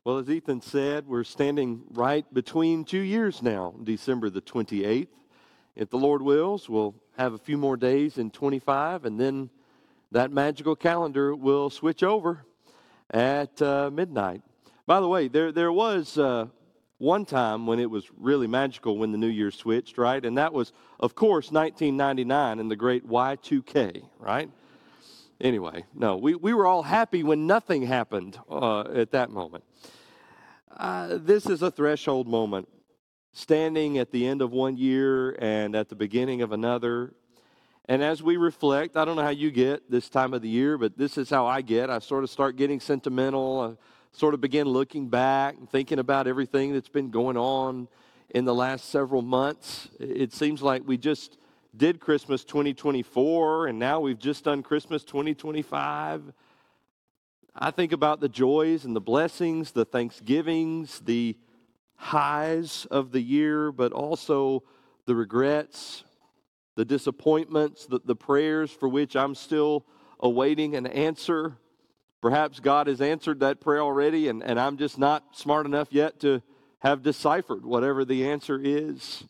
Well, as Ethan said, we're standing right between 2 years now, December the 28th. If the Lord wills, we'll have a few more days in 25, and then that magical calendar will switch over at midnight. By the way, there was one time when it was really magical when the New Year switched, right? And that was, of course, 1999 and the great Y2K, right? Anyway, no, we were all happy when nothing happened at that moment. This is a threshold moment, standing at the end of one year and at the beginning of another. And as we reflect, I don't know how you get this time of the year, but this is how I get. I sort of start getting sentimental. I sort of begin looking back and thinking about everything that's been going on in the last several months. It seems like we just did Christmas 2024, and now we've just done Christmas 2025. I think about the joys and the blessings, the thanksgivings, the highs of the year, but also the regrets, the disappointments, the prayers for which I'm still awaiting an answer. Perhaps God has answered that prayer already, and I'm just not smart enough yet to have deciphered whatever the answer is.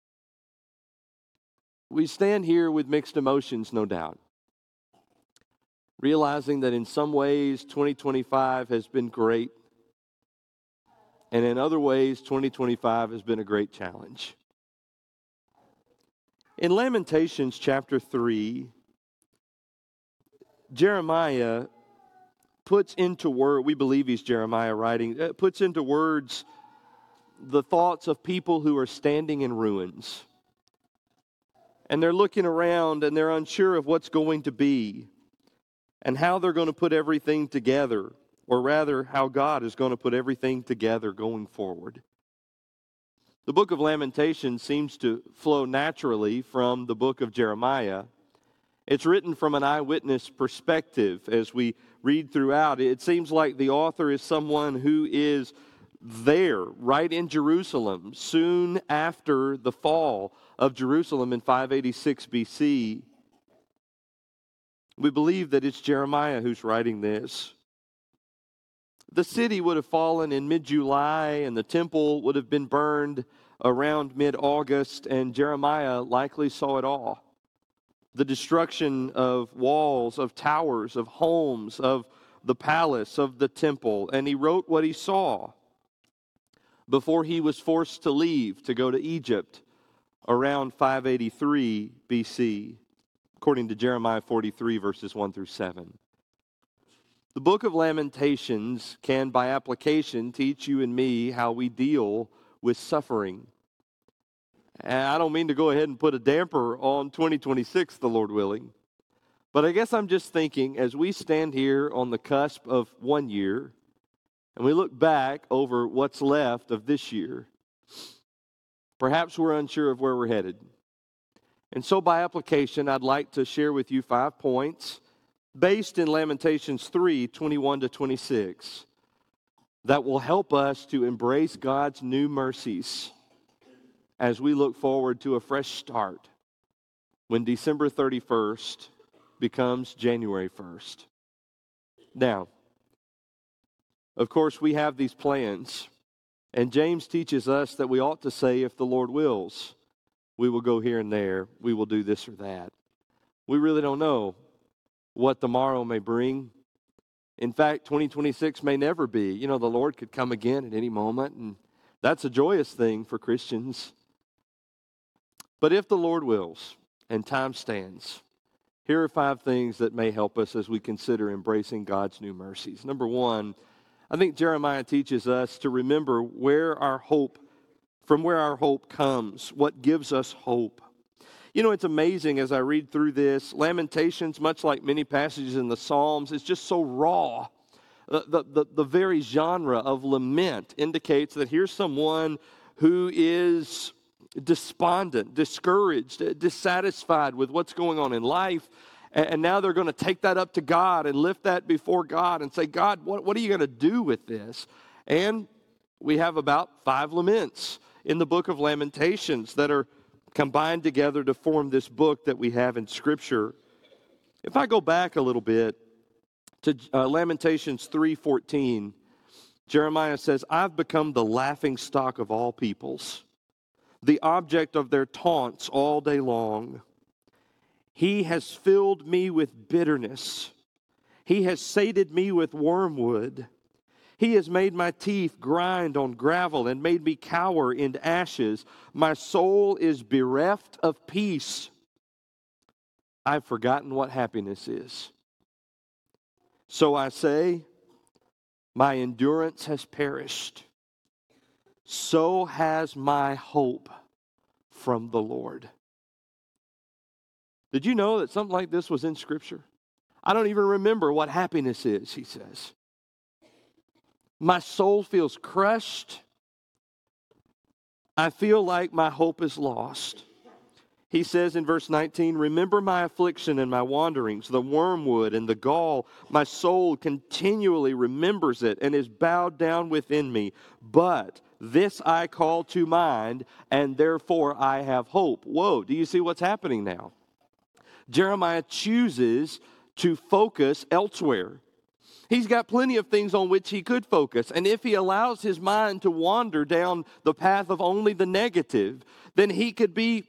We stand here with mixed emotions, no doubt, realizing that in some ways 2025 has been great, and in other ways 2025 has been a great challenge. In Lamentations chapter 3, Jeremiah puts into word, we believe he's Jeremiah writing, puts into words the thoughts of people who are standing in ruins. And they're looking around and they're unsure of what's going to be and how they're going to put everything together, or rather, how God is going to put everything together going forward. The book of Lamentations seems to flow naturally from the book of Jeremiah. It's written from an eyewitness perspective as we read throughout. It seems like the author is someone who is there, right in Jerusalem, soon after the fall of Jerusalem in 586 BC. We believe that it's Jeremiah who's writing this. The city would have fallen in mid-July, and the temple would have been burned around mid-August, and Jeremiah likely saw it all. The destruction of walls, of towers, of homes, of the palace, of the temple, and he wrote what he saw before he was forced to leave to go to Egypt around 583 BC, according to Jeremiah 43, verses 1 through 7. The book of Lamentations can, by application, teach you and me how we deal with suffering. And I don't mean to go ahead and put a damper on 2026, the Lord willing, but I guess I'm just thinking as we stand here on the cusp of one year and we look back over what's left of this year, perhaps we're unsure of where we're headed. And so by application, I'd like to share with you 5 points based in Lamentations 3, 21 to 26, that will help us to embrace God's new mercies as we look forward to a fresh start when December 31st becomes January 1st. Now, of course, we have these plans, and James teaches us that we ought to say, if the Lord wills, we will go here and there, we will do this or that. We really don't know what tomorrow may bring. In fact, 2026 may never be. You know, the Lord could come again at any moment, and that's a joyous thing for Christians. But if the Lord wills and time stands, here are 5 things that may help us as we consider embracing God's new mercies. Number 1, I think Jeremiah teaches us to remember from where our hope comes, what gives us hope. You know, it's amazing as I read through this. Lamentations, much like many passages in the Psalms, is just so raw. The very genre of lament indicates that here's someone who is despondent, discouraged, dissatisfied with what's going on in life. And now they're going to take that up to God and lift that before God and say, God, what are you going to do with this? And we have about 5 laments in the book of Lamentations that are combined together to form this book that we have in Scripture. If I go back a little bit to Lamentations 3:14, Jeremiah says, I've become the laughing stock of all peoples, the object of their taunts all day long. He has filled me with bitterness. He has sated me with wormwood. He has made my teeth grind on gravel and made me cower in ashes. My soul is bereft of peace. I've forgotten what happiness is. So I say, my endurance has perished. So has my hope from the Lord. Did you know that something like this was in Scripture? I don't even remember what happiness is, he says. My soul feels crushed. I feel like my hope is lost. He says in verse 19, remember my affliction and my wanderings, the wormwood and the gall. My soul continually remembers it and is bowed down within me. But this I call to mind, and therefore I have hope. Whoa, do you see what's happening now? Jeremiah chooses to focus elsewhere. He's got plenty of things on which he could focus. And if he allows his mind to wander down the path of only the negative, then he could be,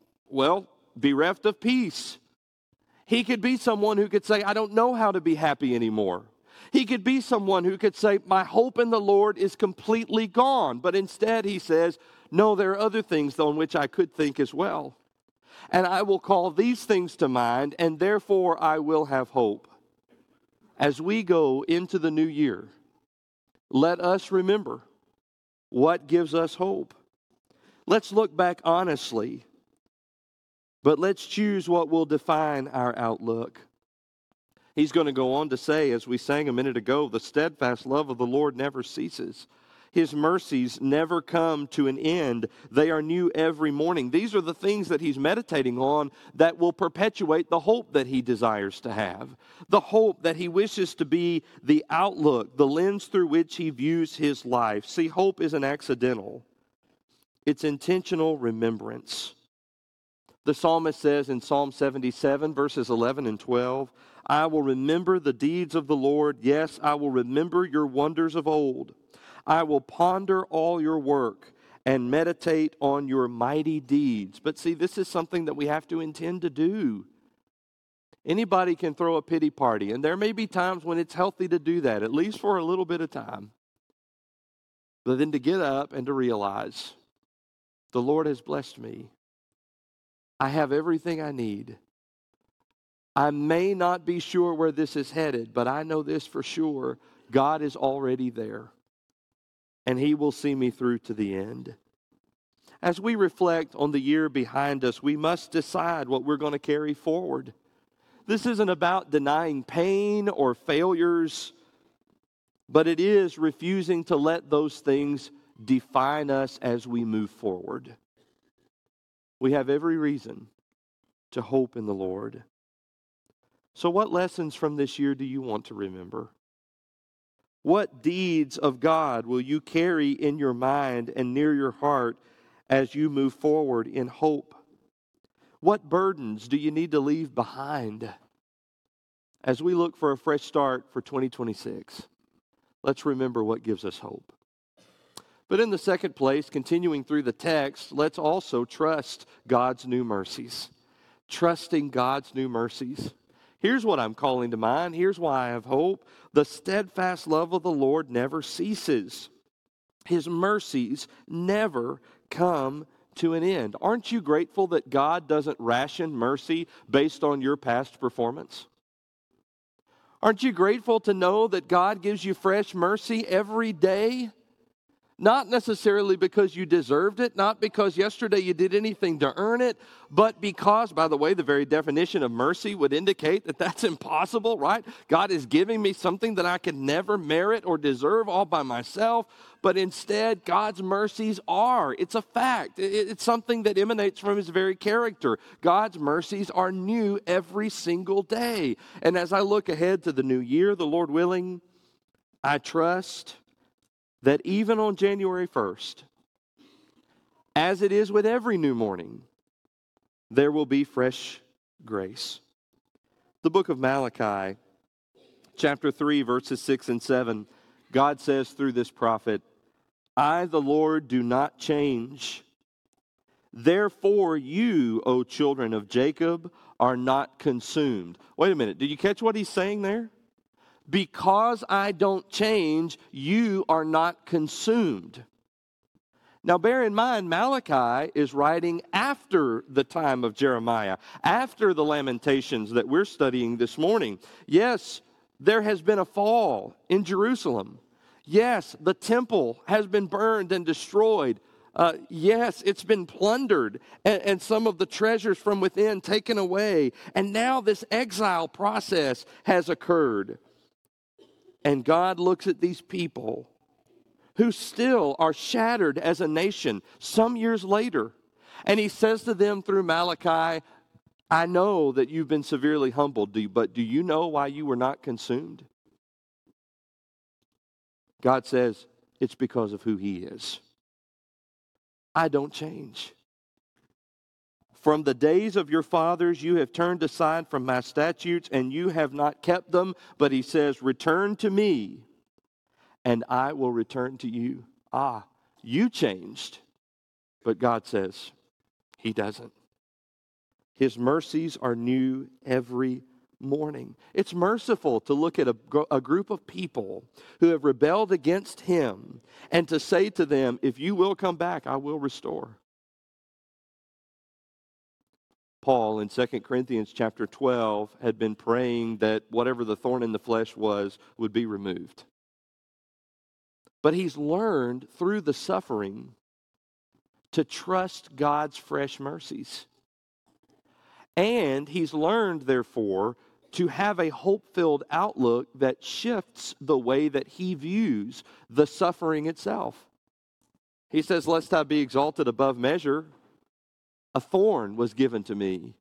bereft of peace. He could be someone who could say, I don't know how to be happy anymore. He could be someone who could say, my hope in the Lord is completely gone. But instead he says, no, there are other things on which I could think as well. And I will call these things to mind, and therefore I will have hope. As we go into the new year, let us remember what gives us hope. Let's look back honestly, but let's choose what will define our outlook. He's going to go on to say, as we sang a minute ago, the steadfast love of the Lord never ceases. His mercies never come to an end. They are new every morning. These are the things that he's meditating on that will perpetuate the hope that he desires to have. The hope that he wishes to be the outlook, the lens through which he views his life. See, hope isn't accidental. It's intentional remembrance. The psalmist says in Psalm 77, verses 11 and 12, I will remember the deeds of the Lord. Yes, I will remember your wonders of old. I will ponder all your work and meditate on your mighty deeds. But see, this is something that we have to intend to do. Anybody can throw a pity party, and there may be times when it's healthy to do that, at least for a little bit of time. But then to get up and to realize, the Lord has blessed me. I have everything I need. I may not be sure where this is headed, but I know this for sure. God is already there, and he will see me through to the end. As we reflect on the year behind us, we must decide what we're going to carry forward. This isn't about denying pain or failures, but it is refusing to let those things define us as we move forward. We have every reason to hope in the Lord. So what lessons from this year do you want to remember? What deeds of God will you carry in your mind and near your heart as you move forward in hope? What burdens do you need to leave behind? As we look for a fresh start for 2026, let's remember what gives us hope. But in the second place, continuing through the text, let's also trust God's new mercies. Trusting God's new mercies. Here's what I'm calling to mind. Here's why I have hope. The steadfast love of the Lord never ceases. His mercies never come to an end. Aren't you grateful that God doesn't ration mercy based on your past performance? Aren't you grateful to know that God gives you fresh mercy every day? Not necessarily because you deserved it, not because yesterday you did anything to earn it, but because, by the way, the very definition of mercy would indicate that that's impossible, right? God is giving me something that I can never merit or deserve all by myself, but instead, God's mercies are. It's a fact. It's something that emanates from his very character. God's mercies are new every single day. And as I look ahead to the new year, the Lord willing, I trust that even on January 1st, as it is with every new morning, there will be fresh grace. The book of Malachi, chapter 3, verses 6 and 7, God says through this prophet, I, the Lord, do not change. Therefore you, O children of Jacob, are not consumed. Wait a minute. Did you catch what he's saying there? Because I don't change, you are not consumed. Now, bear in mind, Malachi is writing after the time of Jeremiah, after the Lamentations that we're studying this morning. Yes, there has been a fall in Jerusalem. Yes, the temple has been burned and destroyed. Yes, it's been plundered and some of the treasures from within taken away. And now this exile process has occurred. And God looks at these people who still are shattered as a nation some years later. And he says to them through Malachi, I know that you've been severely humbled, but do you know why you were not consumed? God says, it's because of who he is. I don't change. From the days of your fathers, you have turned aside from my statutes, and you have not kept them. But he says, return to me, and I will return to you. Ah, you changed. But God says, he doesn't. His mercies are new every morning. It's merciful to look at a group of people who have rebelled against him and to say to them, if you will come back, I will restore. Paul in 2 Corinthians chapter 12 had been praying that whatever the thorn in the flesh was would be removed. But he's learned through the suffering to trust God's fresh mercies. And he's learned, therefore, to have a hope-filled outlook that shifts the way that he views the suffering itself. He says, lest I be exalted above measure, a thorn was given to me.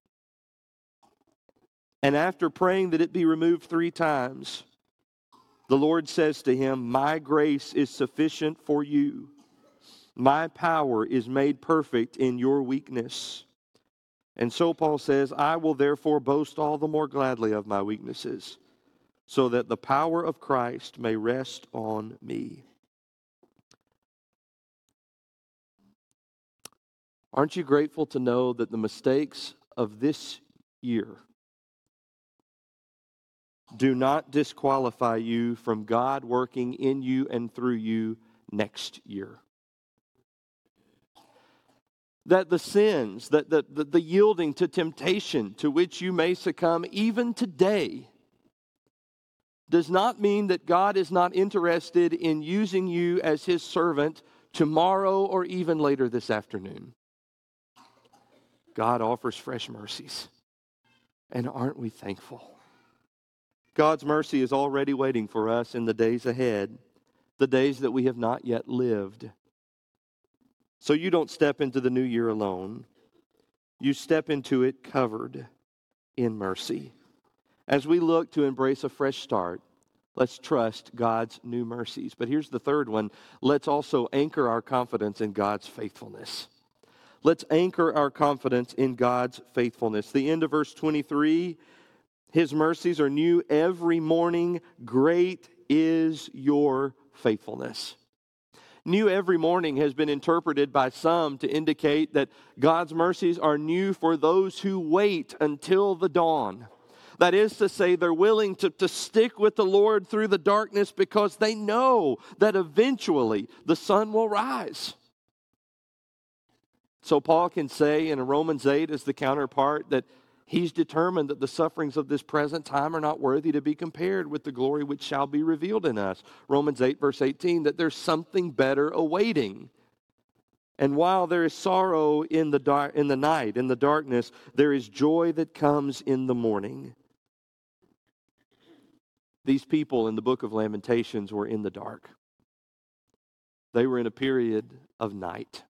And after praying that it be removed 3 times, the Lord says to him, my grace is sufficient for you. My power is made perfect in your weakness. And so Paul says, I will therefore boast all the more gladly of my weaknesses, so that the power of Christ may rest on me. Aren't you grateful to know that the mistakes of this year do not disqualify you from God working in you and through you next year? That the sins, that the yielding to temptation to which you may succumb even today does not mean that God is not interested in using you as his servant tomorrow or even later this afternoon. God offers fresh mercies. And aren't we thankful? God's mercy is already waiting for us in the days ahead, the days that we have not yet lived. So you don't step into the new year alone. You step into it covered in mercy. As we look to embrace a fresh start, let's trust God's new mercies. But here's the third one. Let's also anchor our confidence in God's faithfulness. Let's anchor our confidence in God's faithfulness. The end of verse 23, his mercies are new every morning. Great is your faithfulness. New every morning has been interpreted by some to indicate that God's mercies are new for those who wait until the dawn. That is to say, they're willing to stick with the Lord through the darkness because they know that eventually the sun will rise. So Paul can say in Romans 8 as the counterpart that he's determined that the sufferings of this present time are not worthy to be compared with the glory which shall be revealed in us. Romans 8 verse 18, that there's something better awaiting. And while there is sorrow in the night, in the darkness, there is joy that comes in the morning. These people in the book of Lamentations were in the dark. They were in a period of night.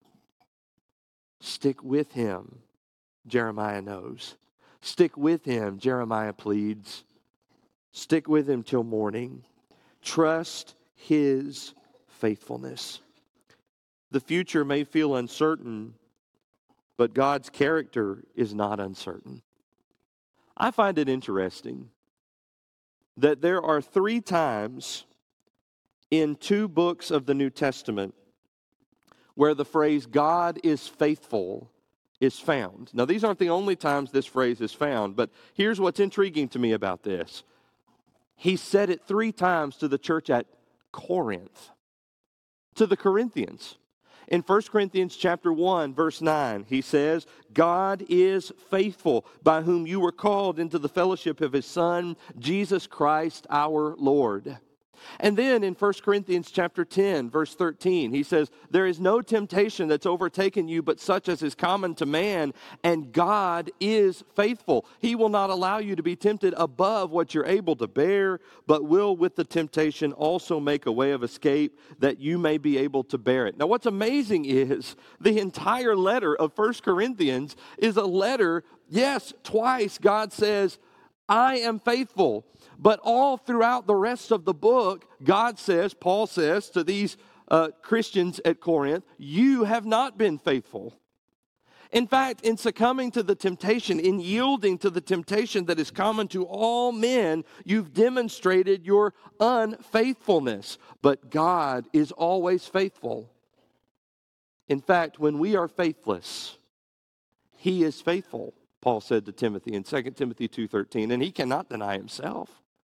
Stick with him, Jeremiah knows. Stick with him, Jeremiah pleads. Stick with him till morning. Trust his faithfulness. The future may feel uncertain, but God's character is not uncertain. I find it interesting that there are 3 times in 2 books of the New Testament where the phrase God is faithful is found. Now, these aren't the only times this phrase is found, but here's what's intriguing to me about this. He said it 3 times to the church at Corinth, to the Corinthians. In 1 Corinthians chapter 1, verse 9, he says, God is faithful, by whom you were called into the fellowship of his Son, Jesus Christ our Lord. And then in 1 Corinthians chapter 10, verse 13, he says, there is no temptation that's overtaken you but such as is common to man, and God is faithful. He will not allow you to be tempted above what you're able to bear, but will with the temptation also make a way of escape that you may be able to bear it. Now what's amazing is the entire letter of 1 Corinthians is a letter, yes, twice God says, I am faithful. But all throughout the rest of the book, God says, Paul says to these Christians at Corinth, you have not been faithful. In fact, in succumbing to the temptation, in yielding to the temptation that is common to all men, you've demonstrated your unfaithfulness. But God is always faithful. In fact, when we are faithless, he is faithful, Paul said to Timothy in 2 Timothy 2:13, and he cannot deny himself.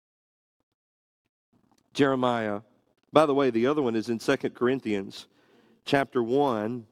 Jeremiah, by the way, the other one is in 2 Corinthians chapter 1,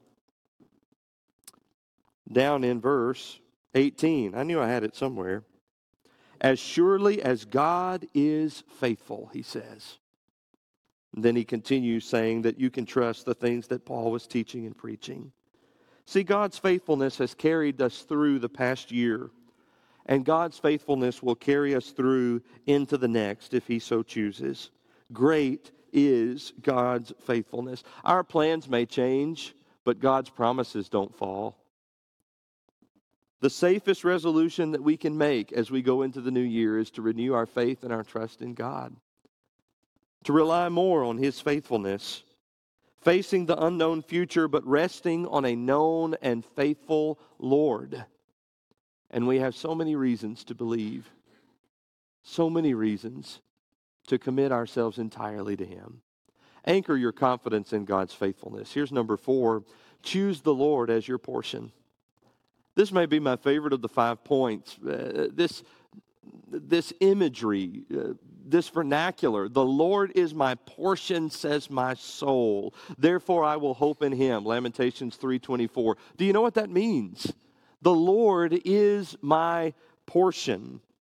down in verse 18. I knew I had it somewhere. As surely as God is faithful, he says. And then he continues saying that you can trust the things that Paul was teaching and preaching. See, God's faithfulness has carried us through the past year, and God's faithfulness will carry us through into the next if he so chooses. Great is God's faithfulness. Our plans may change, but God's promises don't fall. The safest resolution that we can make as we go into the new year is to renew our faith and our trust in God, to rely more on his faithfulness, facing the unknown future, but resting on a known and faithful Lord. And we have so many reasons to believe, so many reasons to commit ourselves entirely to him. Anchor your confidence in God's faithfulness. Here's number 4, choose the Lord as your portion. This may be my favorite of the 5 points. This imagery, this vernacular, the Lord is my portion, says my soul. Therefore I will hope in him. Lamentations 3:24. Do you know what that means? The Lord is my portion.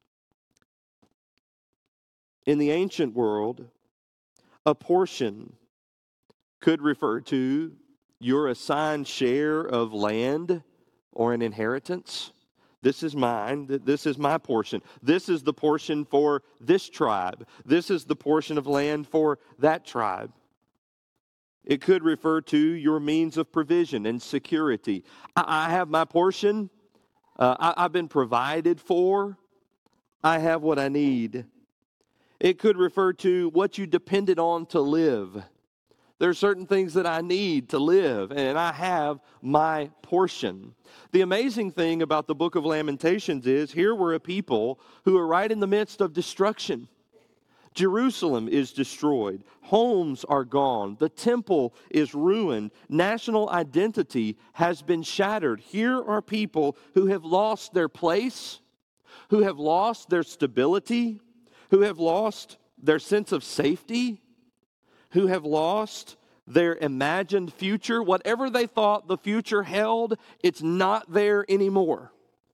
In the ancient world, a portion could refer to your assigned share of land or an inheritance. This is mine. This is my portion. This is the portion for this tribe. This is the portion of land for that tribe. It could refer to your means of provision and security. I have my portion. I've been provided for. I have what I need. It could refer to what you depended on to live. There are certain things that I need to live, and I have my portion. The amazing thing about the book of Lamentations is here were a people who are right in the midst of destruction. Jerusalem is destroyed. Homes are gone. The temple is ruined. National identity has been shattered. Here are people who have lost their place, who have lost their stability, who have lost their sense of safety, who have lost their imagined future. Whatever they thought the future held, it's not there anymore.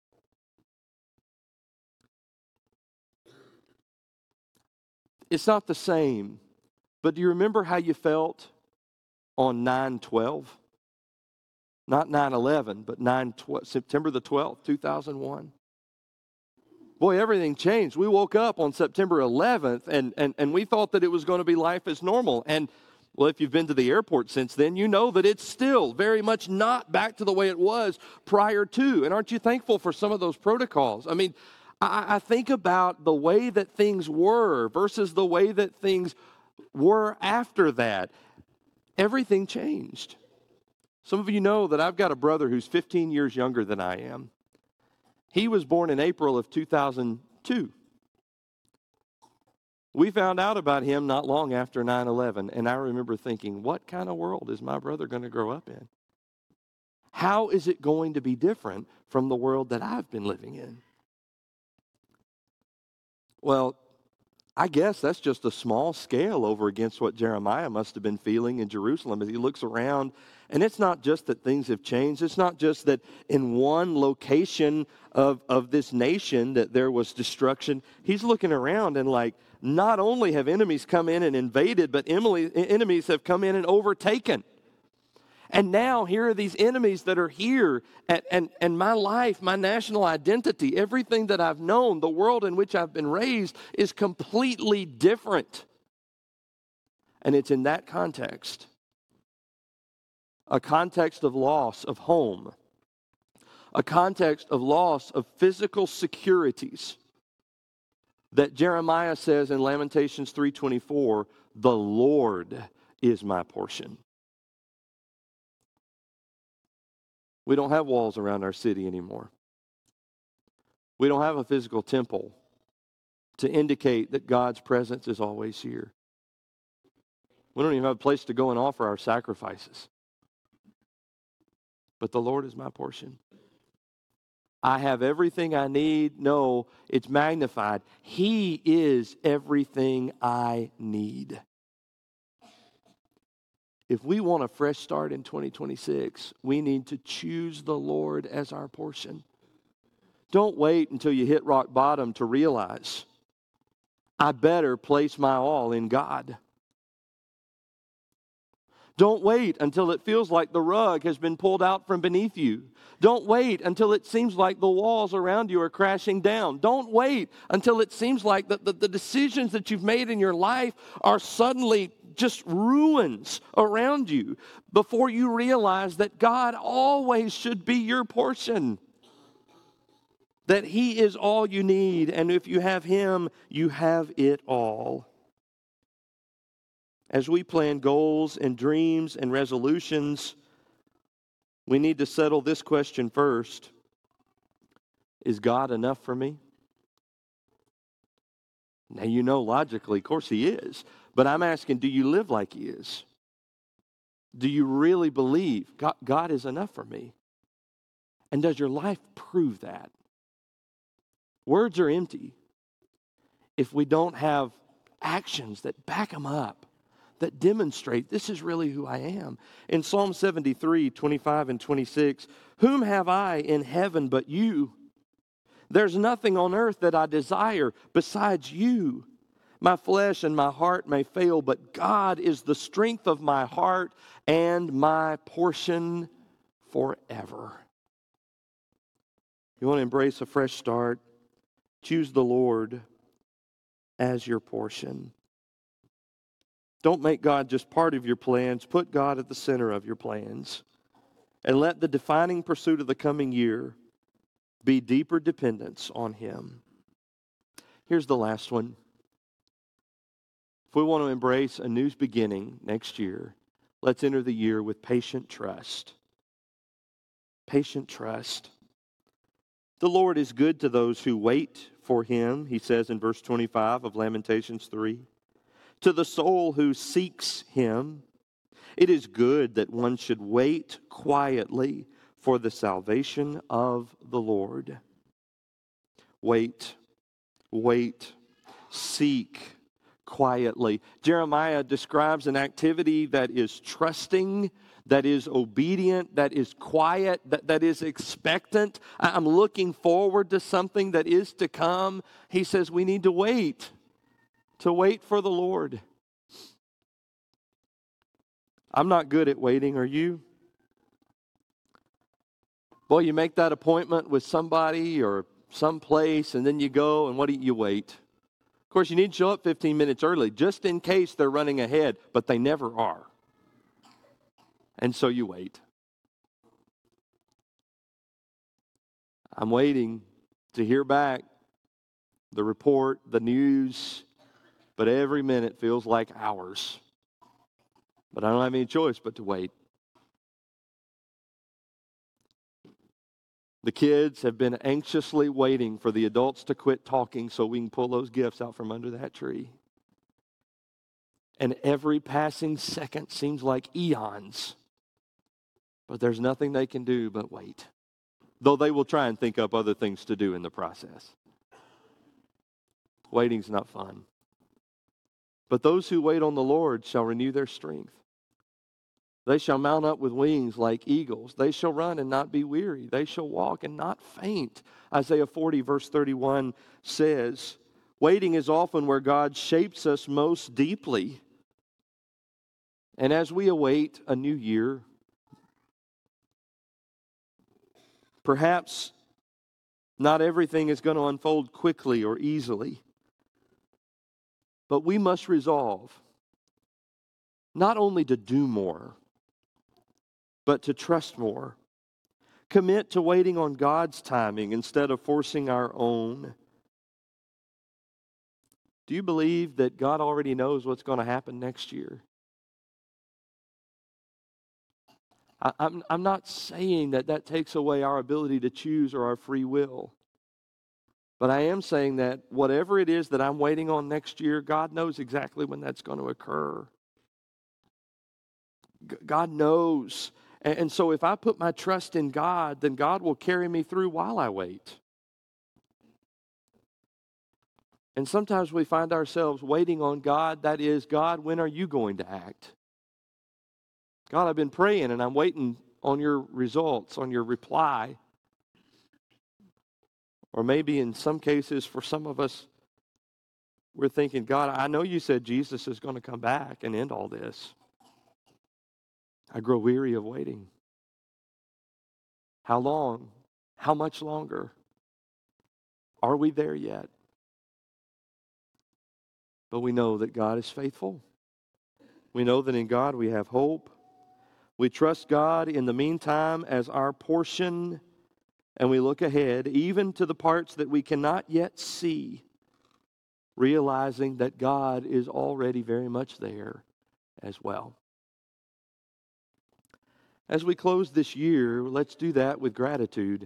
It's not the same. But do you remember how you felt on 9/12? Not 9/11, but 9/12, September the 12th, 2001. Boy, everything changed. We woke up on September 11th, and we thought that it was going to be life as normal. And, well, if you've been to the airport since then, you know that it's still very much not back to the way it was prior to. And aren't you thankful for some of those protocols? I mean, I think about the way that things were versus the way that things were after that. Everything changed. Some of you know that I've got a brother who's 15 years younger than I am. He was born in April of 2002. We found out about him not long after 9/11, and I remember thinking, what kind of world is my brother going to grow up in? How is it going to be different from the world that I've been living in? Well, I guess that's just a small scale over against what Jeremiah must have been feeling in Jerusalem as he looks around. And it's not just that things have changed. It's not just that in one location of this nation that there was destruction. He's looking around and like, not only have enemies come in and invaded, but enemies have come in and overtaken. And now here are these enemies that are here, and my life, my national identity, everything that I've known, the world in which I've been raised is completely different. And it's in that context, a context of loss of home, a context of loss of physical securities, that Jeremiah says in Lamentations 3:24, the Lord is my portion. We don't have walls around our city anymore. We don't have a physical temple to indicate that God's presence is always here. We don't even have a place to go and offer our sacrifices. But the Lord is my portion. I have everything I need. No, it's magnified. He is everything I need. If we want a fresh start in 2026, we need to choose the Lord as our portion. Don't wait until you hit rock bottom to realize, I better place my all in God. Don't wait until it feels like the rug has been pulled out from beneath you. Don't wait until it seems like the walls around you are crashing down. Don't wait until it seems like the decisions that you've made in your life are suddenly just ruins around you before you realize that God always should be your portion. That He is all you need, and if you have Him, you have it all. As we plan goals and dreams and resolutions, we need to settle this question first. Is God enough for me? Now, you know logically, of course He is. But I'm asking, do you live like He is? Do you really believe God is enough for me? And does your life prove that? Words are empty if we don't have actions that back them up, that demonstrate this is really who I am. In Psalm 73, 25 and 26, whom have I in heaven but you? There's nothing on earth that I desire besides you. My flesh and my heart may fail, but God is the strength of my heart and my portion forever. You want to embrace a fresh start? Choose the Lord as your portion. Don't make God just part of your plans. Put God at the center of your plans. And let the defining pursuit of the coming year be deeper dependence on Him. Here's the last one. If we want to embrace a new beginning next year, let's enter the year with patient trust. Patient trust. The Lord is good to those who wait for Him, He says in verse 25 of Lamentations 3. To the soul who seeks Him, it is good that one should wait quietly for the salvation of the Lord. Wait, seek quietly. Jeremiah describes an activity that is trusting, that is obedient, that is quiet, that is expectant. I'm looking forward to something that is to come. He says we need to wait for the Lord. I'm not good at waiting, are you? Boy, you make that appointment with somebody or someplace, and then you go, and what do you wait? Of course, you need to show up 15 minutes early, just in case they're running ahead, but they never are. And so you wait. I'm waiting to hear back the report, the news, but every minute feels like hours. But I don't have any choice but to wait. The kids have been anxiously waiting for the adults to quit talking so we can pull those gifts out from under that tree. and every passing second seems like eons. But there's nothing they can do but wait, though they will try and think up other things to do in the process. Waiting's not fun. But those who wait on the Lord shall renew their strength. They shall mount up with wings like eagles. They shall run and not be weary. They shall walk and not faint. Isaiah 40 verse 31 says, waiting is often where God shapes us most deeply. And as we await a new year, perhaps not everything is going to unfold quickly or easily. But we must resolve not only to do more, but to trust more. Commit to waiting on God's timing instead of forcing our own. Do you believe that God already knows what's going to happen next year? I'm not saying that takes away our ability to choose or our free will. But I am saying that whatever it is that I'm waiting on next year, God knows exactly when that's going to occur. God knows. And so if I put my trust in God, then God will carry me through while I wait. And sometimes we find ourselves waiting on God. That is, God, when are you going to act? God, I've been praying and I'm waiting on your results, on your reply. Or maybe in some cases, for some of us, we're thinking, God, I know you said Jesus is going to come back and end all this. I grow weary of waiting. How long? How much longer? Are we there yet? But we know that God is faithful. We know that in God we have hope. We trust God in the meantime as our portion, and we look ahead, even to the parts that we cannot yet see, realizing that God is already very much there as well. As we close this year, let's do that with gratitude.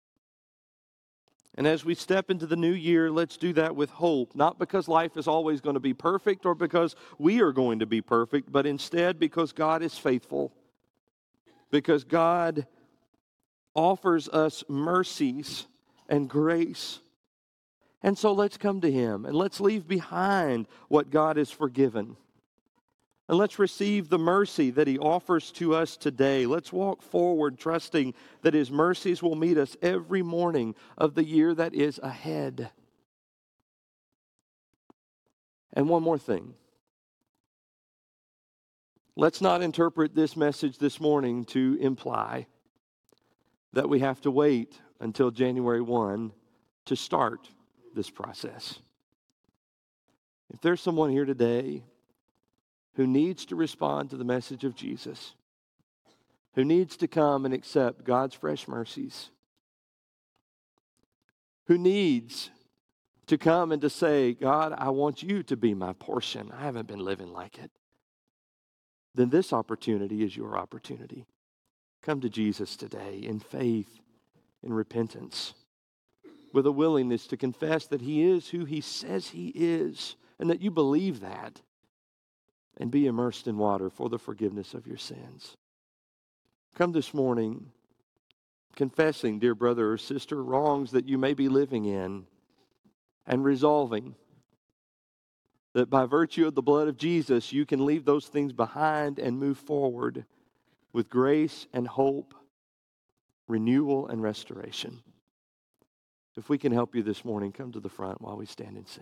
And as we step into the new year, let's do that with hope, not because life is always going to be perfect or because we are going to be perfect, but instead because God is faithful, because God offers us mercies and grace. And so let's come to Him and let's leave behind what God has forgiven. And let's receive the mercy that He offers to us today. Let's walk forward trusting that His mercies will meet us every morning of the year that is ahead. And one more thing. Let's not interpret this message this morning to imply that we have to wait until January 1 to start this process. If there's someone here today who needs to respond to the message of Jesus, who needs to come and accept God's fresh mercies, who needs to come and to say, God, I want you to be my portion. I haven't been living like it. Then this opportunity is your opportunity. Come to Jesus today in faith, in repentance, with a willingness to confess that He is who He says He is, and that you believe that, and be immersed in water for the forgiveness of your sins. Come this morning confessing, dear brother or sister, wrongs that you may be living in, and resolving that by virtue of the blood of Jesus, you can leave those things behind and move forward with grace and hope, renewal and restoration. If we can help you this morning, come to the front while we stand and sing.